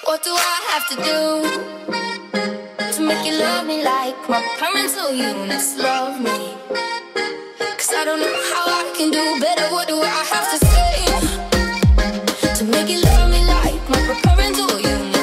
What do I have to do to make you love me like my parental units love me? 'Cause I don't know how I can do better. What do I have to say to make you love me like my parental units?